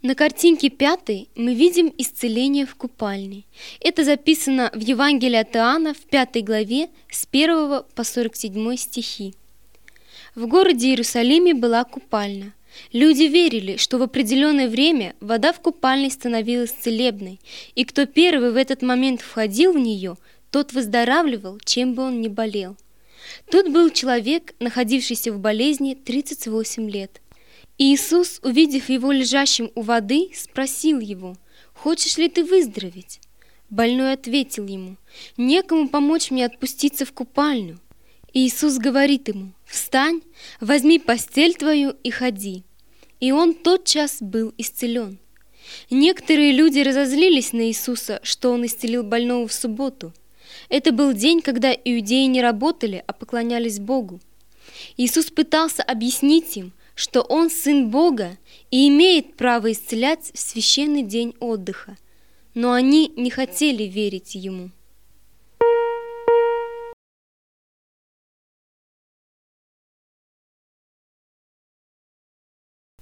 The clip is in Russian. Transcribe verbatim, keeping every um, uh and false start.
На картинке пятой мы видим исцеление в купальне. Это записано в Евангелии от Иоанна в пятой главе с первого по сорок седьмой стихи. В городе Иерусалиме была купальня. Люди верили, что в определенное время вода в купальне становилась целебной, и кто первый в этот момент входил в нее, тот выздоравливал, чем бы он ни болел. Тут был человек, находившийся в болезни тридцать восемь лет. И Иисус, увидев его лежащим у воды, спросил его: «Хочешь ли ты выздороветь?» Больной ответил ему: «Некому помочь мне отпуститься в купальню». И Иисус говорит ему: «Встань, возьми постель твою и ходи». И он тотчас был исцелен. Некоторые люди разозлились на Иисуса, что он исцелил больного в субботу. Это был день, когда иудеи не работали, а поклонялись Богу. Иисус пытался объяснить им, что Он Сын Бога и имеет право исцелять в священный день отдыха, но они не хотели верить Ему.